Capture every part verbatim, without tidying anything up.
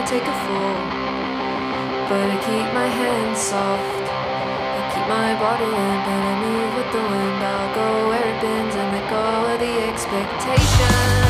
take a fall. But I keep my hands soft, I keep my body limp, and I move with the wind. I'll go where it bends and let go of the expectation.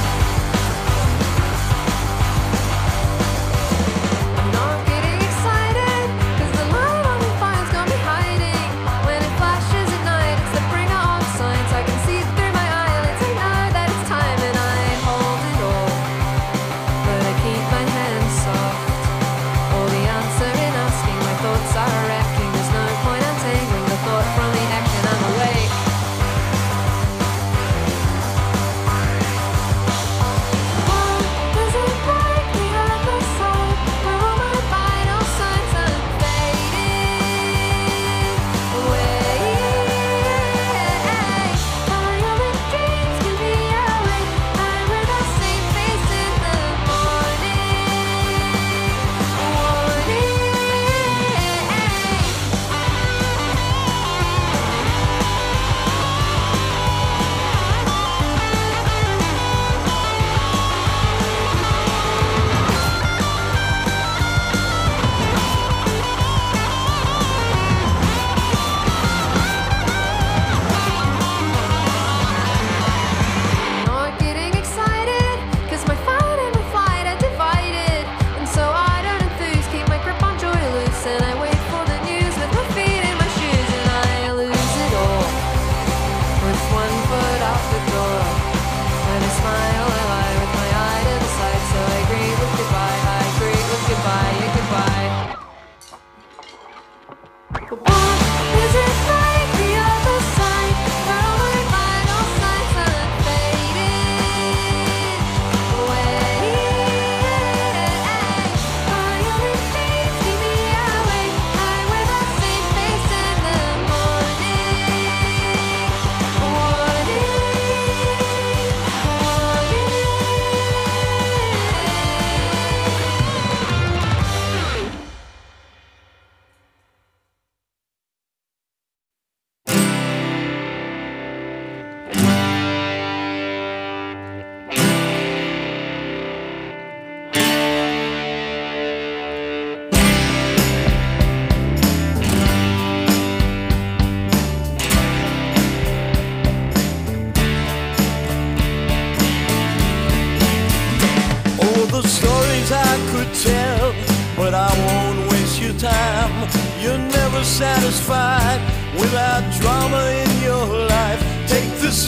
Satisfied without drama in your life. Take this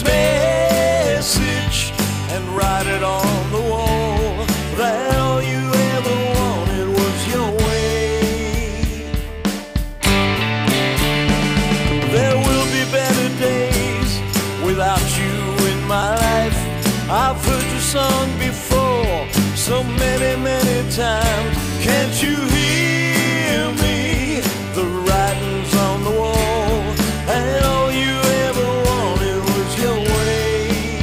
message and write it on the wall, that all you ever wanted was your way. There will be better days without you in my life. I've heard your song before so many, many times. Can't you hear me? The writing's on the wall, and all you ever wanted was your way.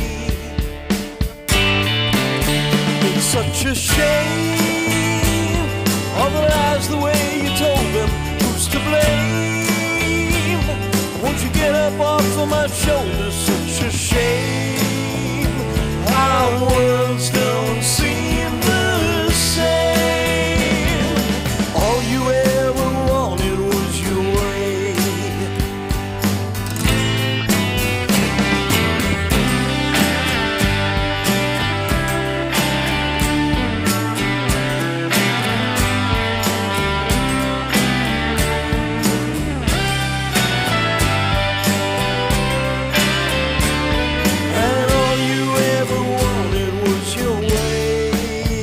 It's such a shame, all the lies, the way you told them. Who's to blame? Won't you get up off of my shoulders? Such a shame, our worlds don't seem the same. All you ever wanted was your way. And all you ever wanted was your way.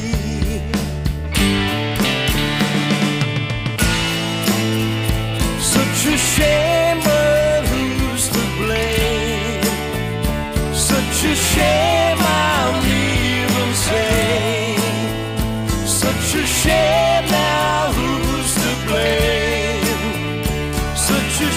Such a shame, but who's to blame? Such a shame, I'm even sane. Such a shame, now who's to blame? Such a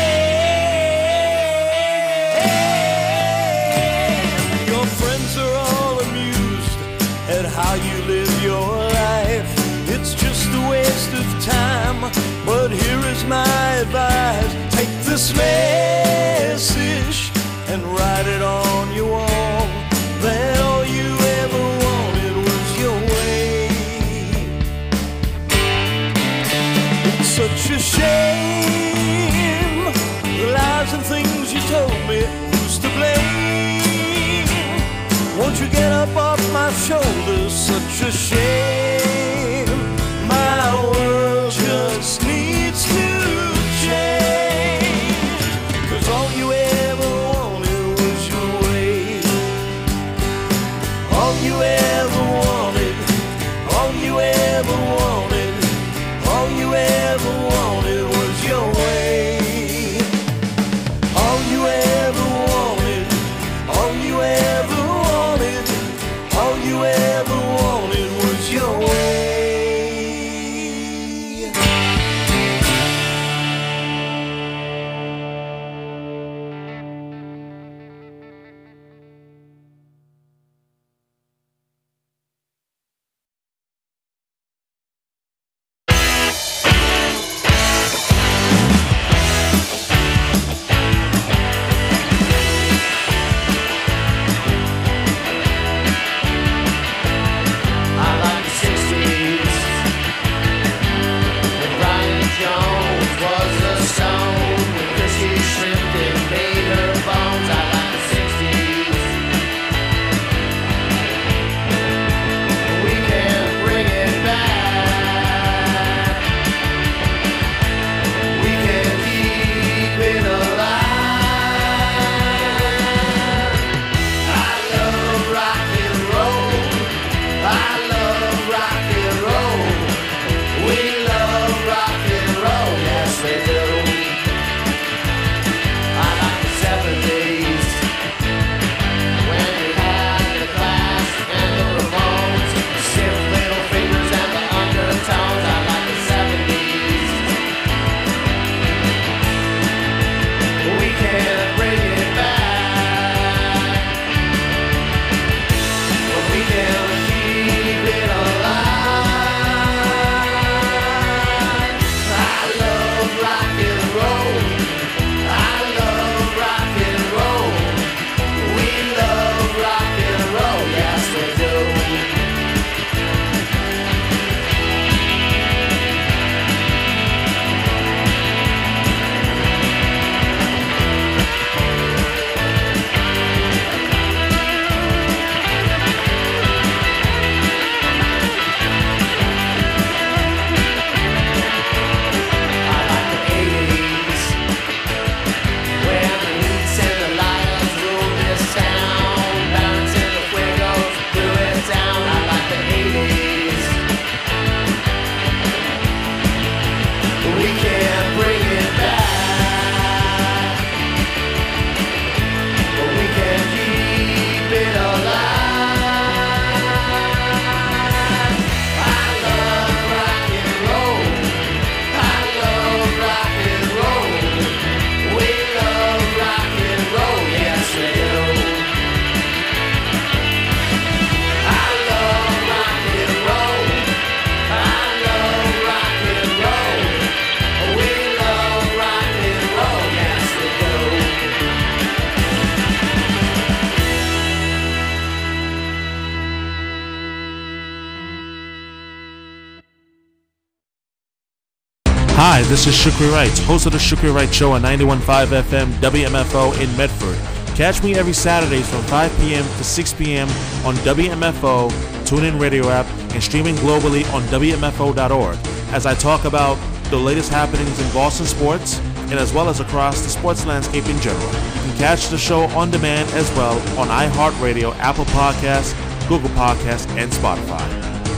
shame. Your friends are all amused at how you live your life. It's just a waste of time, but here is my advice. Take this message and write it on your wall, that all you ever wanted was your way. shame. My world just needs to change. Cause all you ever wanted was your way. All you ever wanted, all you ever wanted, all you ever wanted was your way. All you ever wanted, all you ever wanted, all you ever wanted was your way. I like the sixties when Brian Jones was a stone, when Chrissy Shrimpton made her bones. I like the sixties. We can bring it back. We can keep it alive. I love rock and roll. I love rock and roll. We love rock and roll. Yes, we do. I like the seventies when we had the Clash and the Ramones, the stiff little fingers and the undertones. I like the seventies. We can bring it back. But we can keep it alive. I love rock and roll. I love rock and roll. We love rock and roll. Yes, we do. I like the eighties when the Leafs and the Lions ruled this town. Barons and the Fuegos threw it down. I like the eighties. We can bring it back, but we can keep it alive. I love rock and roll. I love rock and roll. We love rock and roll. Yes, we do. I love rock and roll. I love rock and roll. We love rock and roll. Yes, we do. Hi, this is Shukri Wright, host of the Shukri Wright Show on ninety-one point five F M W M F O in Medford. Catch me every Saturdays from five p.m. to six p.m. on W M F O, TuneIn Radio app, and streaming globally on W M F O dot org as I talk about the latest happenings in Boston sports and as well as across the sports landscape in general. You can catch the show on demand as well on iHeartRadio, Apple Podcasts, Google Podcasts, and Spotify.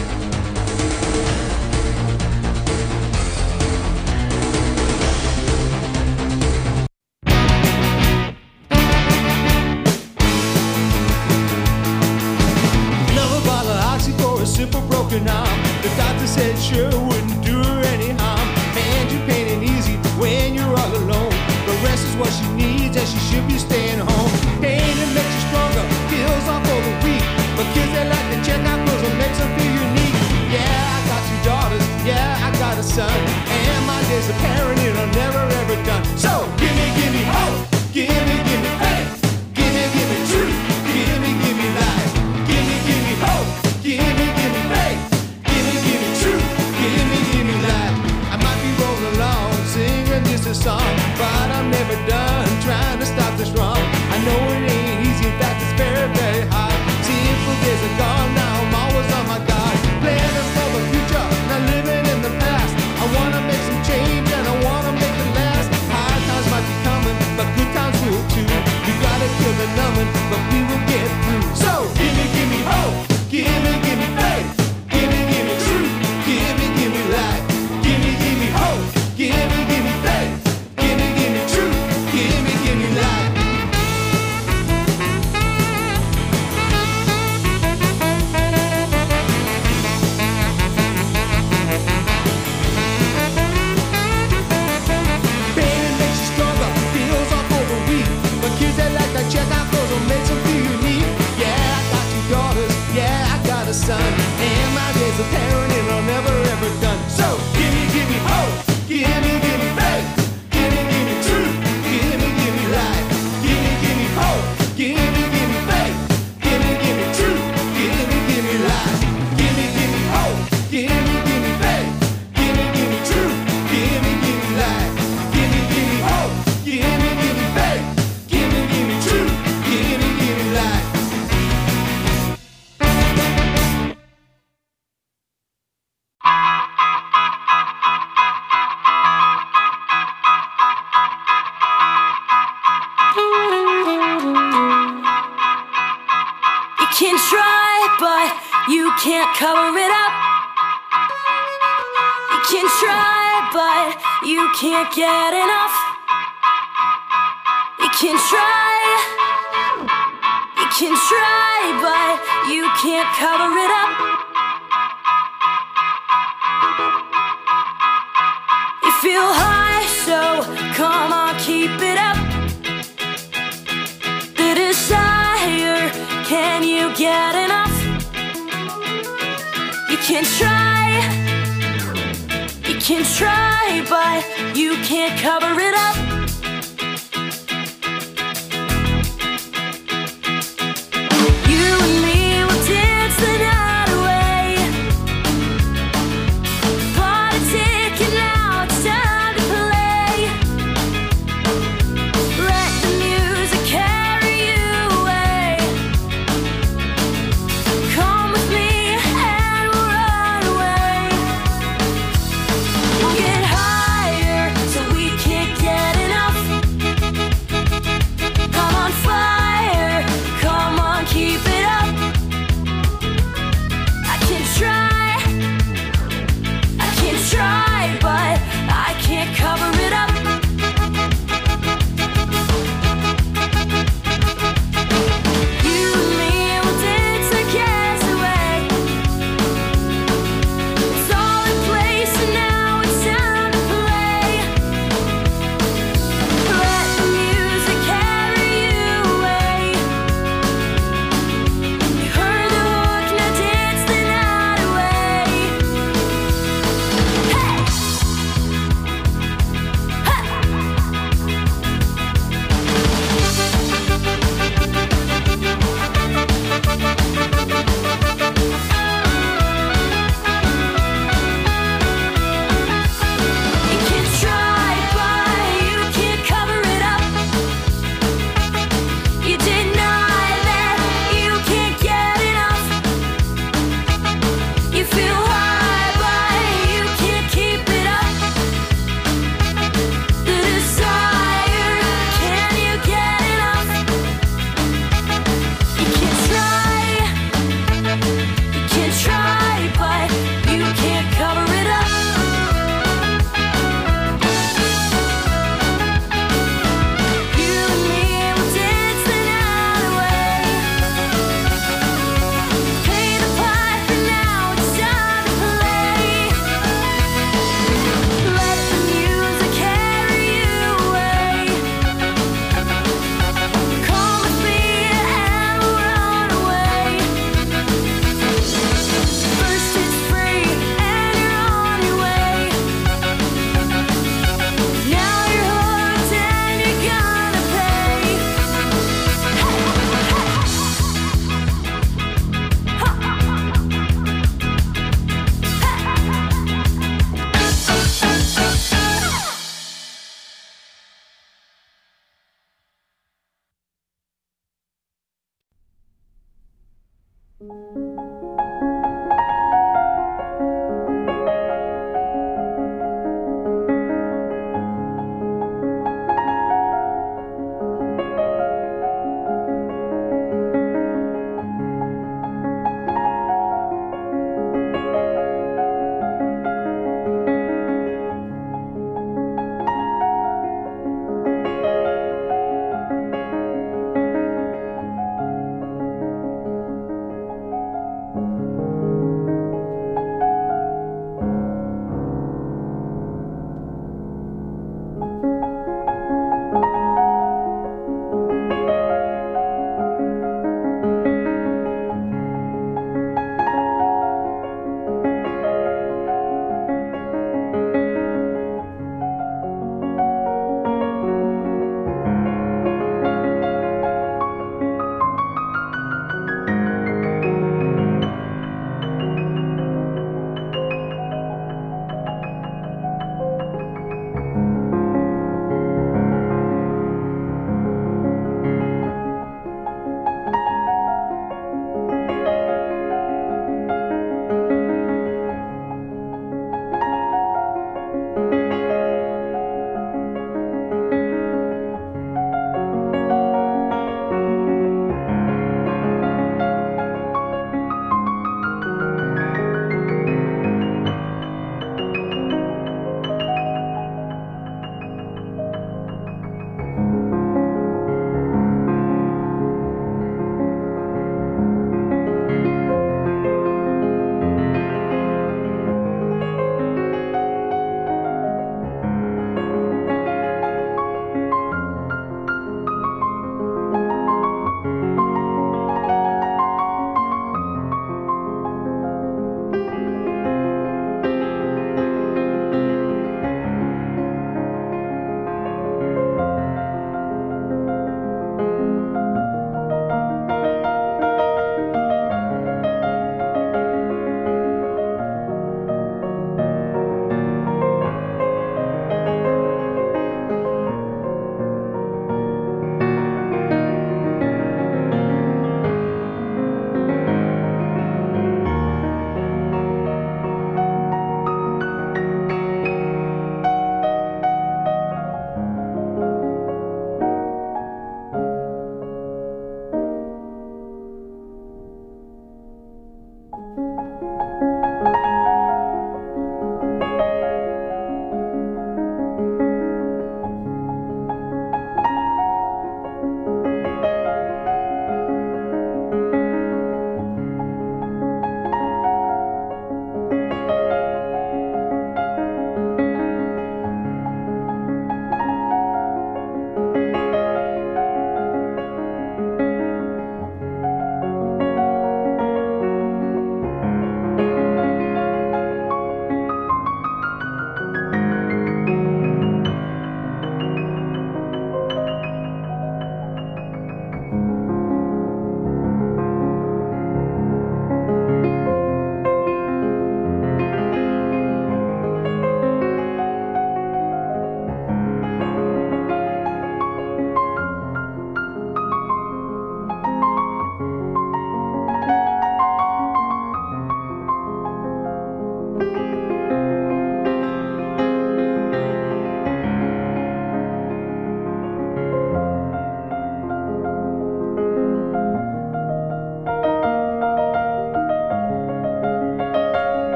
Another bottle of oxy for a simple broken arm. The doctor said sure wouldn't do her any harm. And you pain and easy when you're all alone. The rest is what she needs and she should be staying home. Pain it makes you stronger, heals off for the weak. But kids they like to check out cause it makes them feel unique. Yeah, I got two daughters, yeah, I got a son. And my days of parenting are never ever done. So give me, give me hope, give me, give me faith, give me, give me truth, give me, give me life, give me, give me hope, give me, give me faith, give me, give me truth, give me, give me life. I might be rolling along, singing just a song, but I'm never done trying to stop this wrong. was a tearing and I'm never ever done. So gimme, gimme hope, gimme, gimme faith, gimme, gimme truth, gimme, gimme life, gimme, gimme hope, gimme, gimme faith, gimme, gimme truth, gimme, gimme life, gimme, gimme hope, gimme, gimme faith, gimme, gimme truth, gimme, gimme life, gimme, gimme hope, gimme, gimme faith, gimme, gimme truth, gimme, gimme life. You can try, but you can't cover it up. You can try, but you can't get enough. You can try, you can try, but you can't cover it up. You feel high, so come on, keep it up. The desire, can you get enough? You can try, you can try, but you can't cover it up. You and me will dance the night away. Clock ticking now, it's time to play. Let the music carry you away. Come with me and we'll run away. We'll get higher so we can't get enough.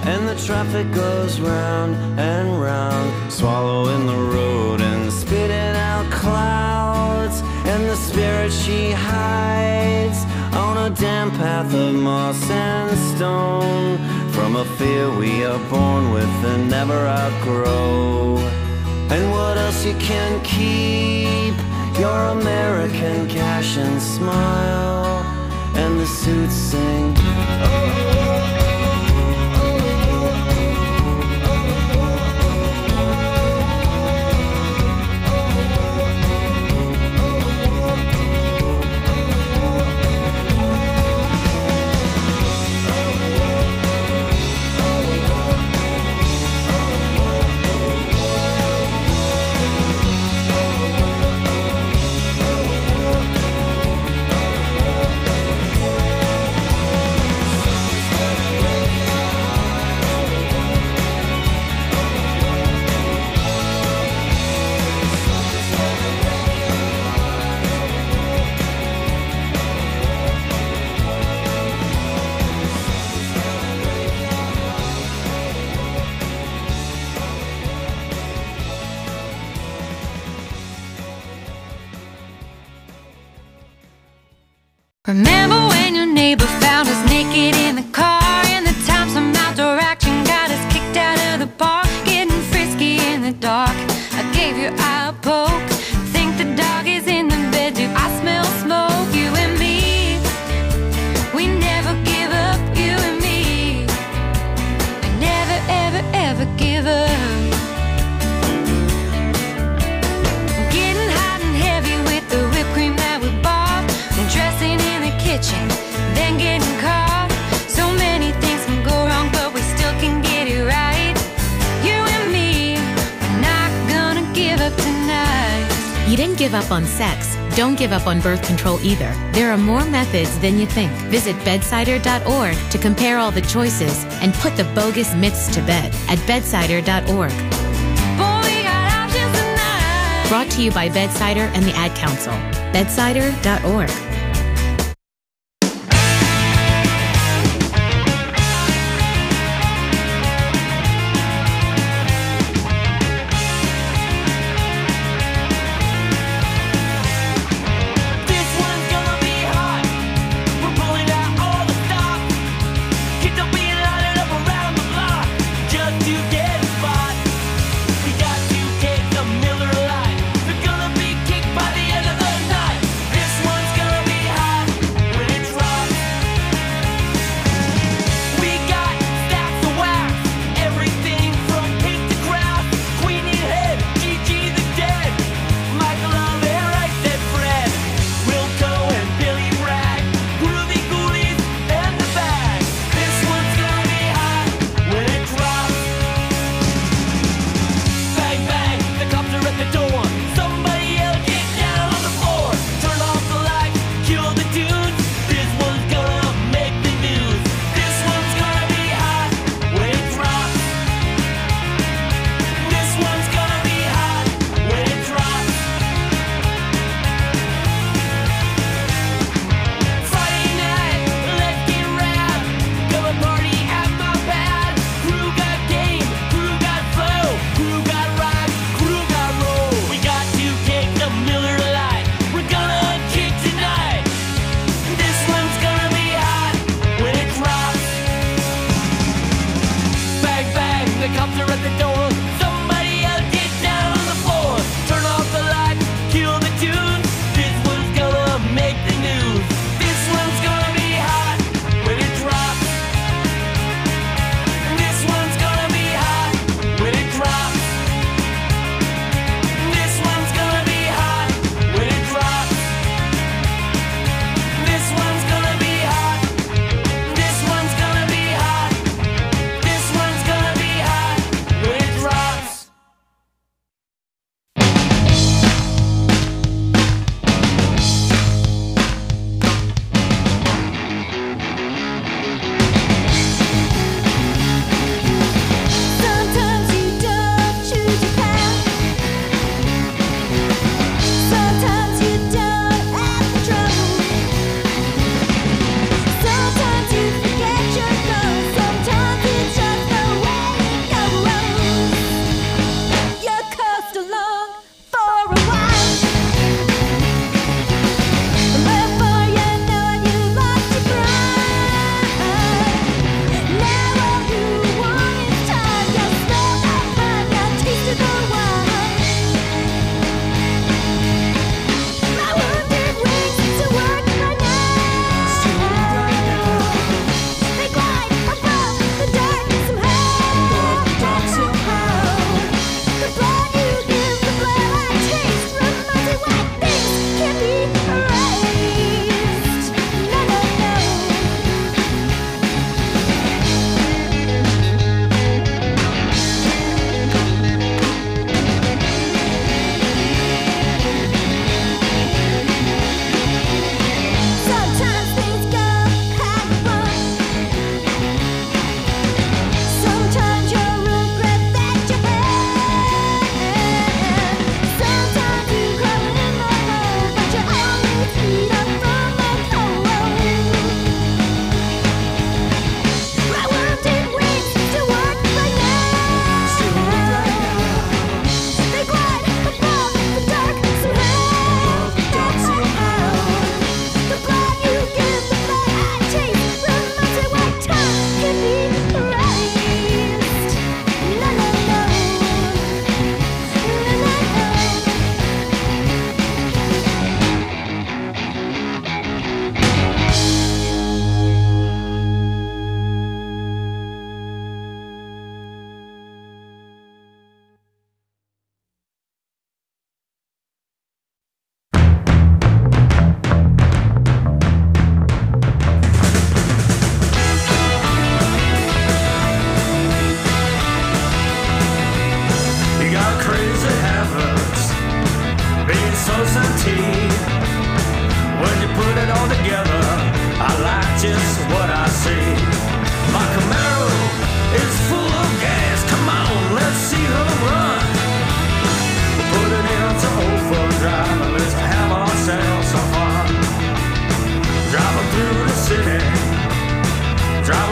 and the traffic goes round and round, swallowing the road and spitting out clouds. And the spirit she hides on a damp path of moss and stone, from a fear we are born with and never outgrow. And what else you can keep? Your American cash and smile, and the suits sing. Oh. Remember when your neighbor found us naked in the car, and the time some outdoor action got us kicked out of the park, getting frisky in the dark. I gave your eye a poke, think the dog is in the bed, do I smell smoke? You and me, we never give up, you and me, we never ever ever give up. Getting hot and heavy with the whipped cream that we bought, and dressing in the kitchen, then getting caught. So many things can go wrong, but we still can get it right. You and me, we're not gonna give up tonight. You didn't give up on sex. Don't give up on birth control either. There are more methods than you think. Visit bedsider dot org to compare all the choices and put the bogus myths to bed at bedsider dot org. Boy, we got options tonight. Brought to you by Bedsider and the Ad Council. bedsider dot org. Miller Lite. They're gonna be kicked by the end of the night. This one's gonna be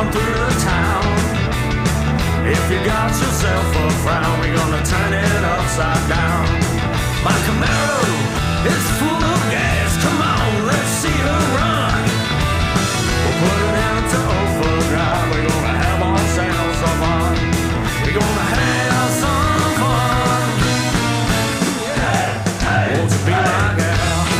through the town. If you got yourself a frown, we're gonna turn it upside down. My Camaro is full of gas. Come on, let's see her run. We'll put it into overdrive. We're gonna have ourselves some fun. We're gonna have some fun. Hey, hey, won't you be my girl?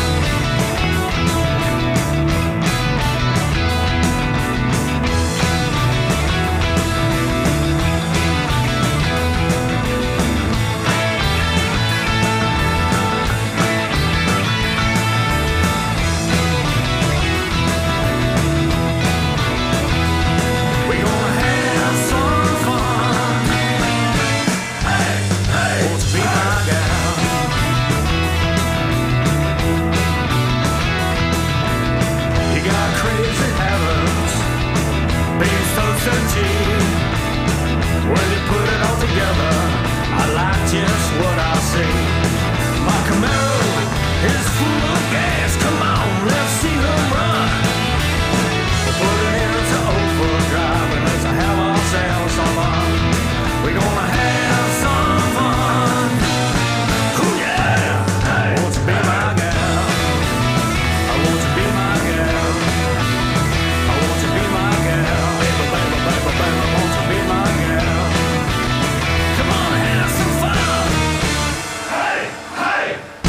When you put it all together, I like just what I see. My Camaro is full of gas. Come on, let's see her run. We'll put it into overdrive and let's have ourselves some fun. We're gonna have some fun. Ooh yeah, hey, won't you be my girl? I want you be my girl. I want you be my girl. Baby, baby, baby, baby, won't you be my girl? Come on, have some fun. Hey, hey.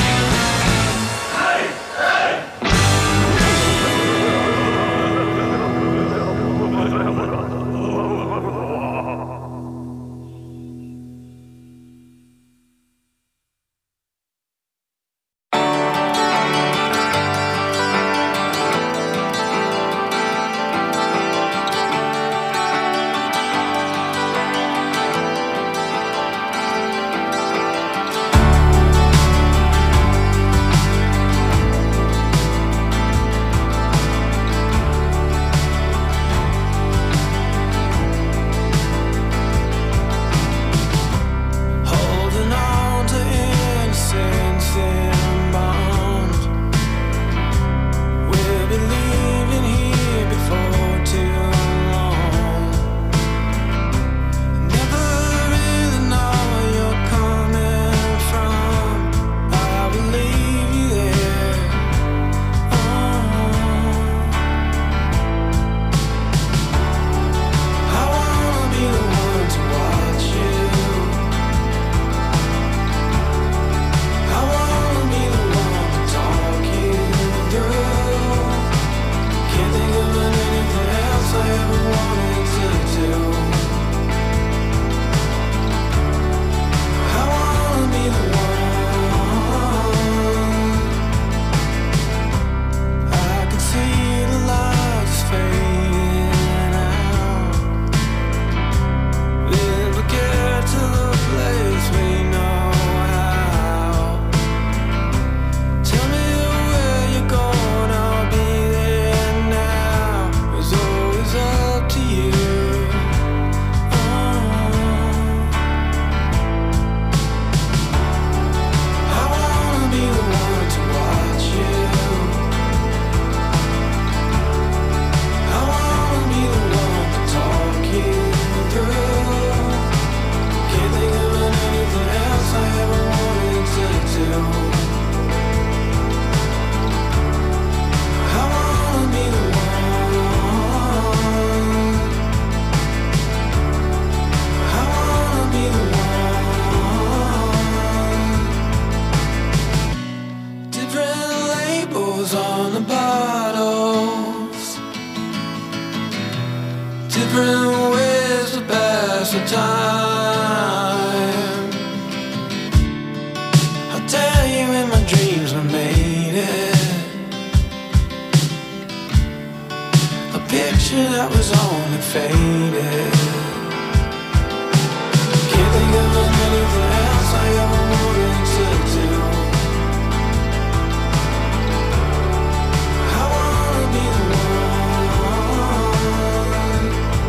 Hey, hey. Holding on to innocence in bounds. We'll be leaving here before too long. Never really know where you're coming from. I will leave you there. I wanna be the one to watch you. I wanna be the one to talk you through. Can't think of anything else I ever wanted to do. I wanna be the one. I can see the lights fading out. Then we get to the place we know how. Tell me where you're going, I'll be there now. It's always up to you. I wanna be the one to watch you. I wanna be the one to talk you through. Can't think of anything else I ever wanted to do. I wanna be the one. I wanna be the one. Different labels on the bottles. Different ways to pass the time. I'll tell you in my dreams I made it. A picture that was only faded. Can't think of anything else I ever wanted to do. I wanna be the one.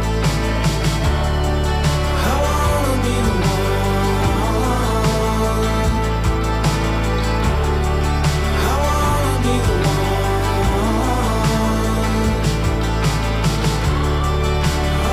I wanna be the one. I wanna be the one. I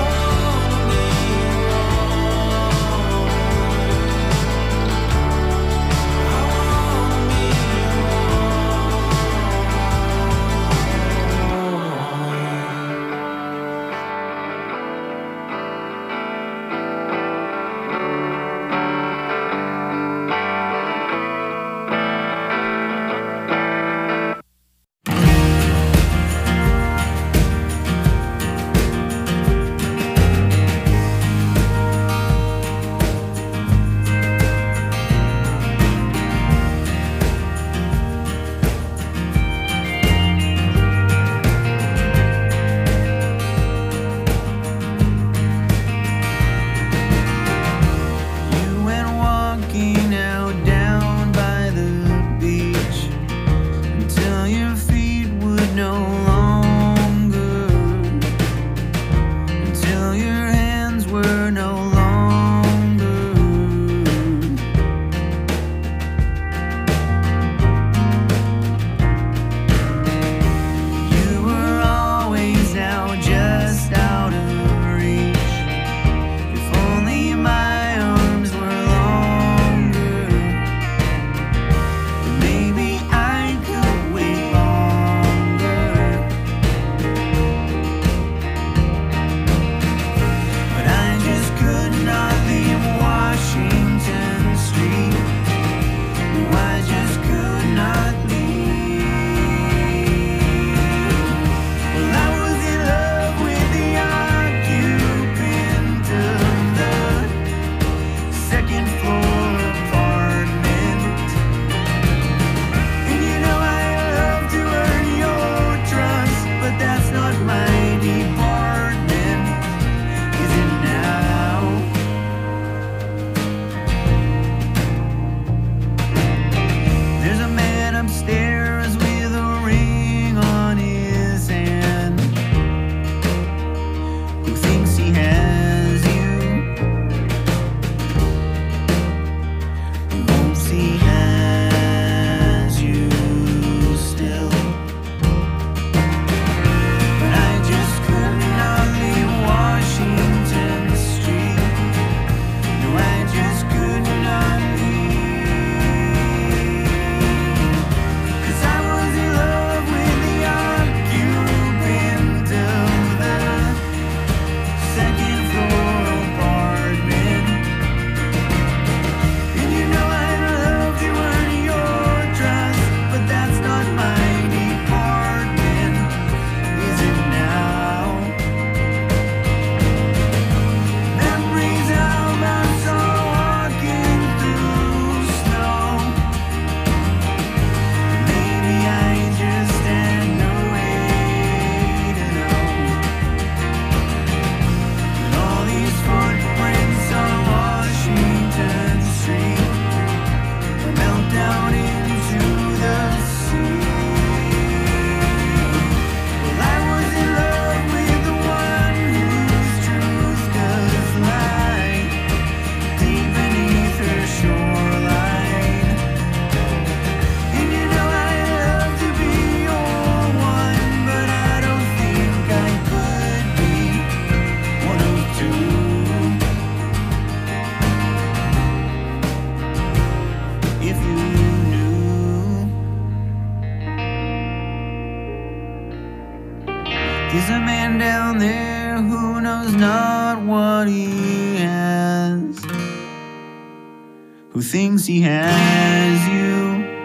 down there who knows not what he has, who thinks he has you.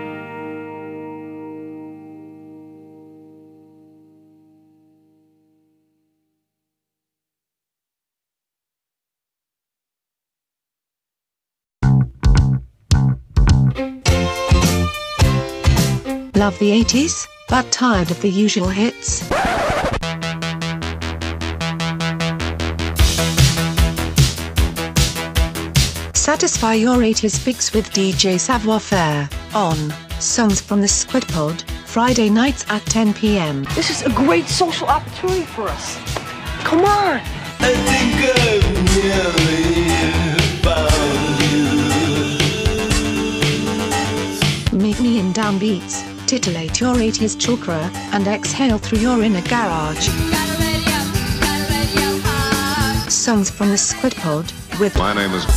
Love the eighties, but tired of the usual hits? Satisfy your eighties fix with D J Savoir Faire on Songs from the Squid Pod, Friday nights at ten p m. This is a great social opportunity for us. Come on! I think I've nearly found you. Meet me in downbeats, titillate your eighties chakra, and exhale through your inner garage. Songs from the Squid Pod with My name is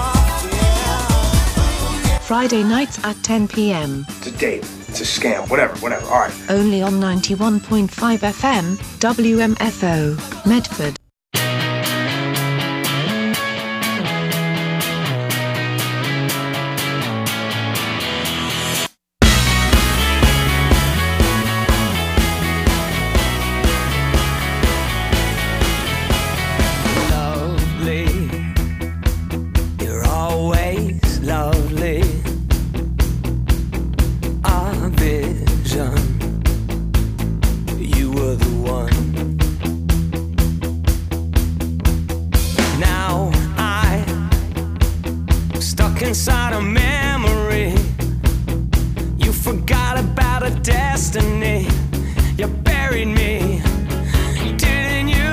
Friday nights at ten p m. It's a date. It's a scam. Whatever, whatever. All right. Only on ninety-one point five F M, W M F O, Medford. Inside a memory, you forgot about a destiny. You buried me, didn't you?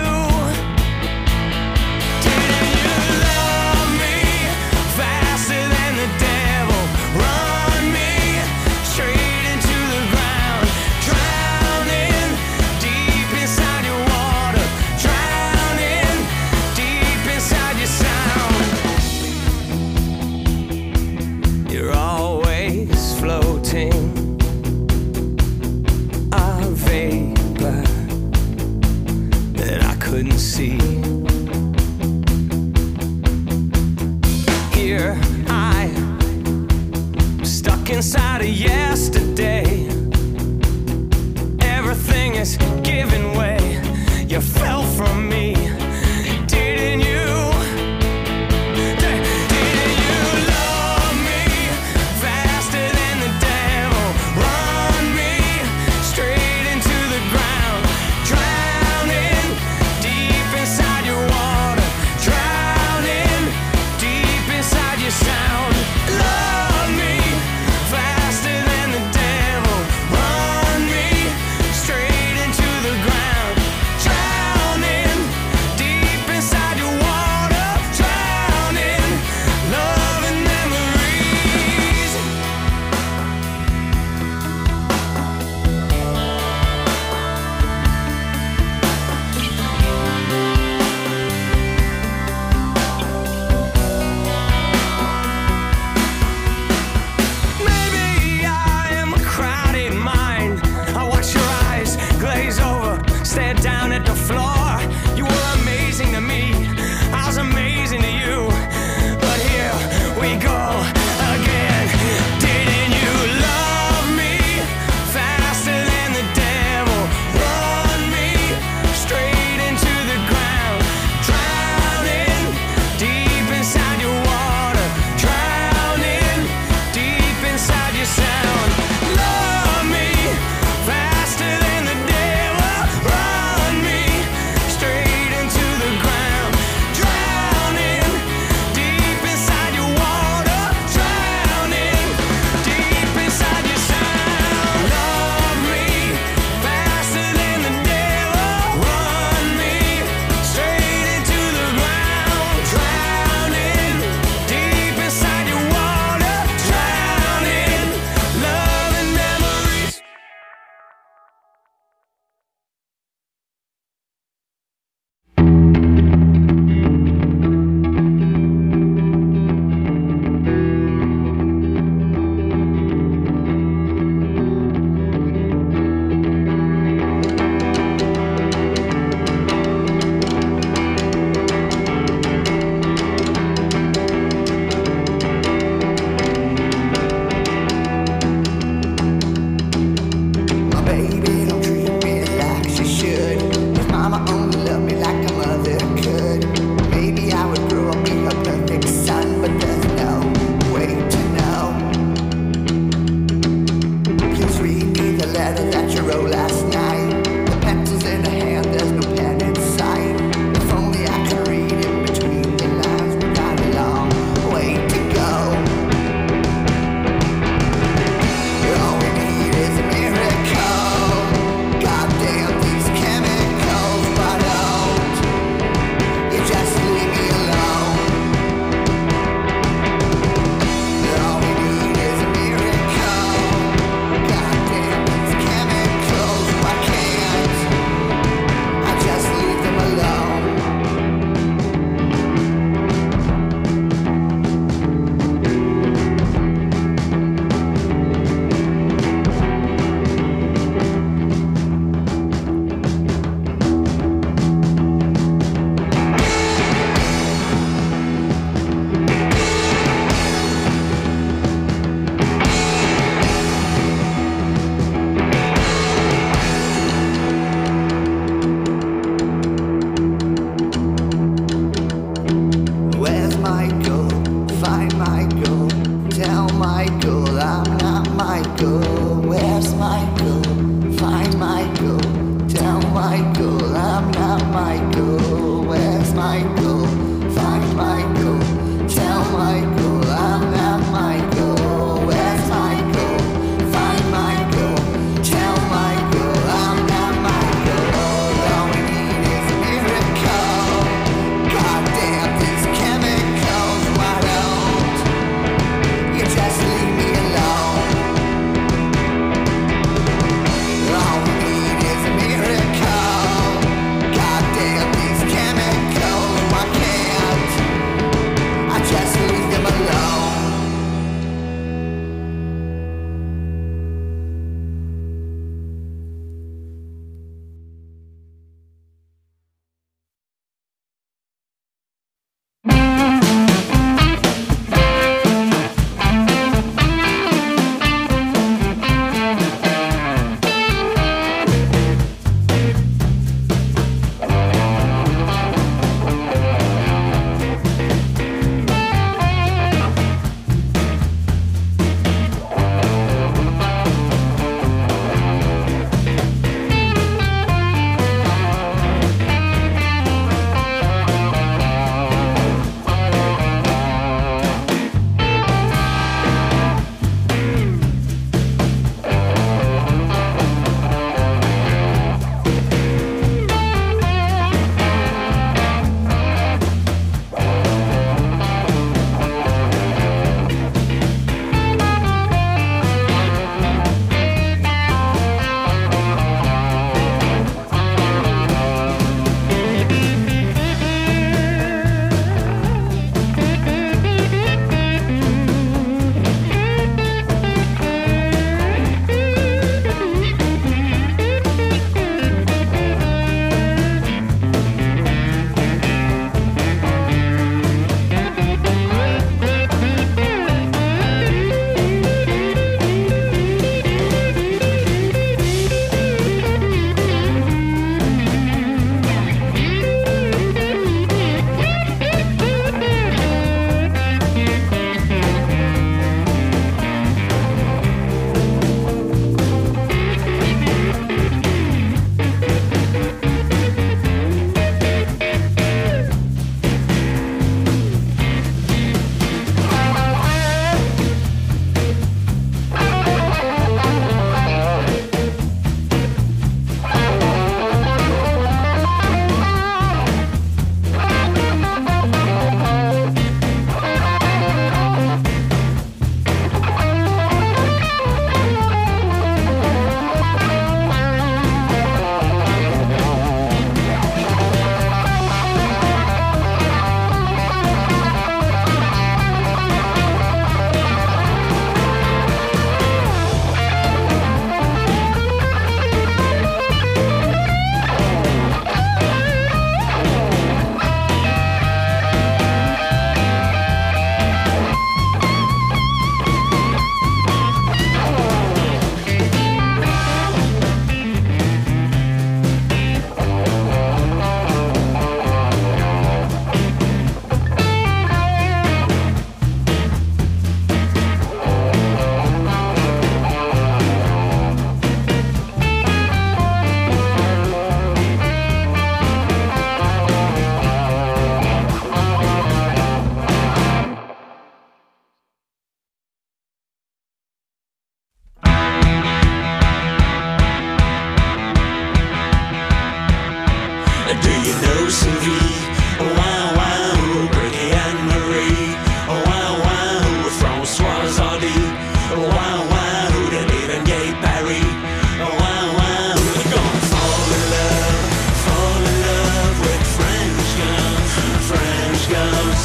Didn't you love me faster than the devil? Run me straight into the ground, drowning deep inside your water, drowning deep inside your sound. You're always floating, a vapor.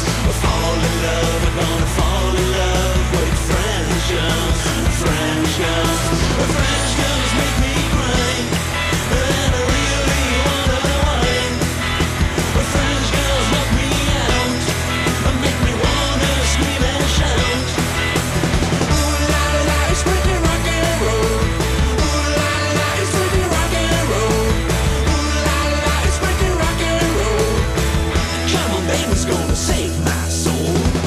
Fall in love, we're gonna fall in love with French girls, French girls. French girls make me cry, and I really wanna whine. French girls knock me out, make me wanna scream and shout. Ooh la la, it's pretty rock and roll. Ooh la la, it's pretty rock and roll. Ooh la la, it's pretty rock and roll. Come on, baby's gonna save my soul.